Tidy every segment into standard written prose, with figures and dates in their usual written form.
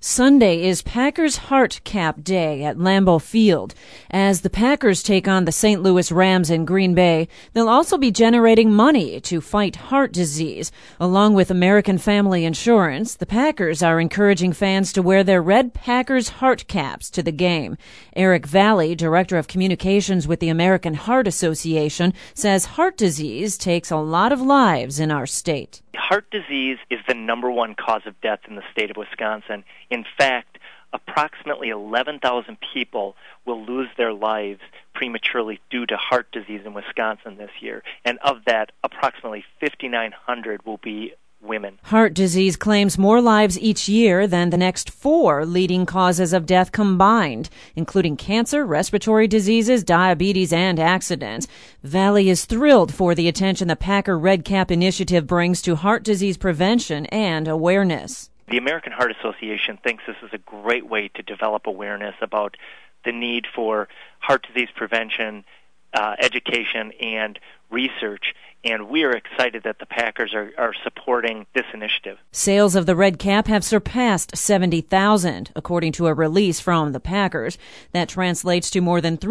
Sunday is Packers Heart Cap Day at Lambeau Field. As the Packers take on the St. Louis Rams in Green Bay, they'll also be generating money to fight heart disease. Along with American Family Insurance, the Packers are encouraging fans to wear their red Packers heart caps to the game. Eric Valley, Director of Communications with the American Heart Association, says heart disease takes a lot of lives in our state. Heart disease is the number one cause of death in the state of Wisconsin. In fact, approximately 11,000 people will lose their lives prematurely due to heart disease in Wisconsin this year. And of that, approximately 5,900 will be women. Heart disease claims more lives each year than the next 4 leading causes of death combined, including cancer, respiratory diseases, diabetes, and accidents. Valley is thrilled for the attention the Packer Red Cap Initiative brings to heart disease prevention and awareness. The American Heart Association thinks this is a great way to develop awareness about the need for heart disease prevention, education, and research. And we are excited that the Packers are supporting this initiative. Sales of the Red Cap have surpassed 70,000, according to a release from the Packers. That translates to more than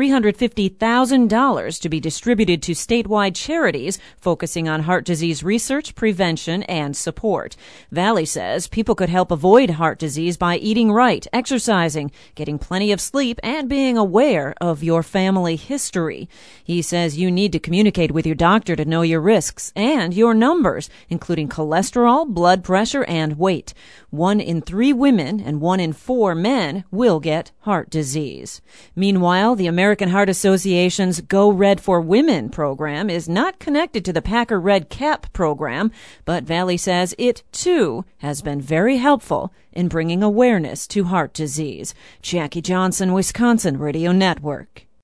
$350,000 to be distributed to statewide charities focusing on heart disease research, prevention, and support. Valley says people could help avoid heart disease by eating right, exercising, getting plenty of sleep, and being aware of your family history. He says you need to communicate with your doctor to know your risks and your numbers, including cholesterol, blood pressure, and weight. 1 in 3 women and 1 in 4 men will get heart disease. Meanwhile, the American Heart Association's Go Red for Women program is not connected to the Packer Red Cap program, but Valley says it, too, has been very helpful in bringing awareness to heart disease. Jackie Johnson, Wisconsin Radio Network.